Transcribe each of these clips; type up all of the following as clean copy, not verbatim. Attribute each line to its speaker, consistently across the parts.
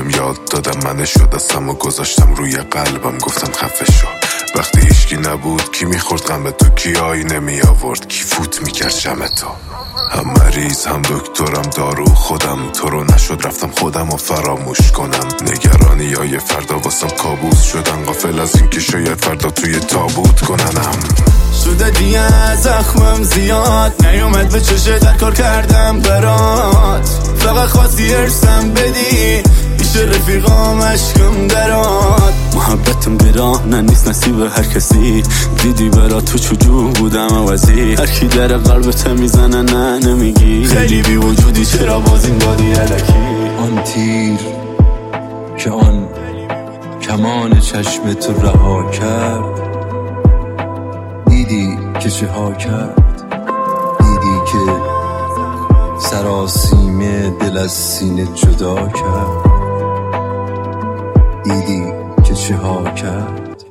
Speaker 1: بهم یاد دادم منشو دستم و گذاشتم روی قلبم گفتم خفه شو. وقتی هیچکی نبود کی میخورد غم تو، کی آینه می آورد، کی فوت میکرد شم تو. هم مریض هم دکترم دارو خودم، تو رو نشد رفتم خودم و فراموش کنم. نگرانی های فردا واسم کابوس شدن، غافل از این که شاید فردا توی تابوت کننم.
Speaker 2: شده دیگه زخمم زیاد نیومد به چشه در کار کردم برات، فقط خواستی ارسم بدی پیش رفیقام عشقم درات. محبتم گرانه نیست نصیب هر کسی، دیدی برا تو چجور بودم عوضی. هر کی در قلبت میزنه نه نمیگی، خیلی بی وجودی چرا باز این دادی الکی.
Speaker 3: آن تیر که آن کمان چشم تو رها کرد، دیدی که چه ها کرد، دیدی که سراسیمه دل از سینه جدا کرد، دیدی که چه ها کرد.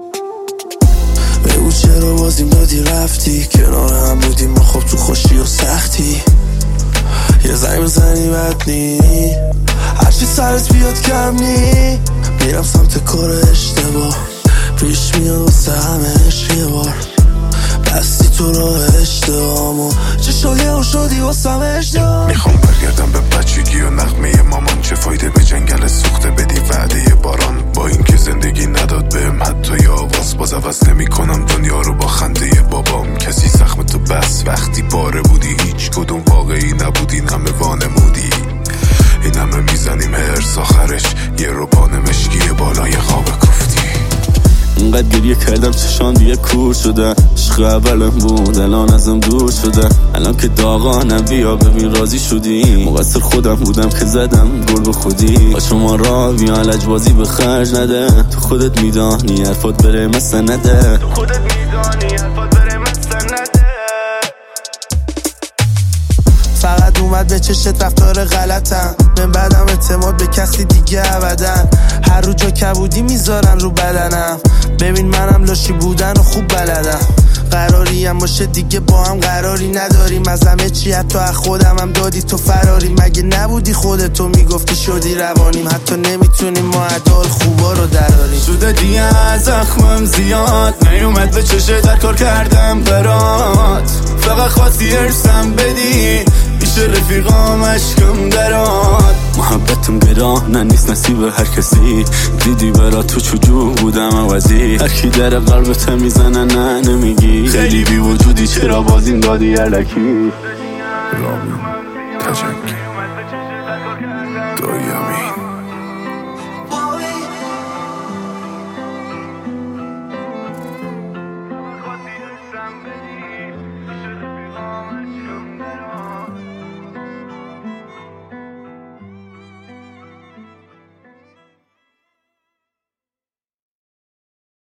Speaker 4: بگو چرا بازیم دادی رفتی، کنار هم بودیم ما خب تو خوشی و سختی. یه زنگ بزنی بد نی، هرچی سرت بیاد کم نی. میرم سمت کار اشتباه، پیش میاد واسه همه عشق یه بار. بستی تو راه اشتباهمو چه شایه و شدی واسه اشتباه.
Speaker 1: میخوام برگردم به بچگی و نغمه مامان، چه فایده به جنگل سوخته بدی وعده باران. با اینکه زندگی نداد بهم حتی آواز، باز عوض نمی کنم دنیا رو با خنده بابام. کسی زخم تو بس وقتی پاره بودی، هیچ کدوم واقعی نبودی، این همه وانمودی. این همه میزنیم هرس آخرش یه روبان مشکی بالای خواب کوفتی.
Speaker 2: اینقدر گریه کردم چشان دیگه کور شده، عشق اولم بود الان ازم دور شده. الان که داغانم بیا ببین راضی شدی، مقصر خودم بودم که زدم گل به خودی. با شما را بیا علج بازی به خرج نده، تو خودت میدانی حرفات بره مثل نده، تو خودت میدانی حرفات بره مثل نده.
Speaker 4: فقط اومد به چشت رفتار غلطم، من بعدم اعتماد به کسی دیگه ابدن. هر رو جا کبودی میذارن رو بدنم، ببین منم لاشی بودن و خوب بلدم. قراری هم باشه دیگه با هم قراری نداریم، از همه چی حتی از خودم هم دادی تو فراری. مگه نبودی خودتو میگفتی شدی روانیم، حتی نمیتونیم ما عدال خوبا رو دراریم.
Speaker 2: شده دیگه زخمم زیاد نیومد به چشه در کار کردم برات، فقط خواستی ارسم بدی پیش رفیقام عشقم درات. محبتم گرانه نیست نصیب هر کسی، دیدی برا تو چجور بودم عوضی. هر کی در قلبت میزنه نه نمیگی، خیلی بی وجودی چرا باز این دادی الکی.
Speaker 1: رامین تجنگی دایی امین.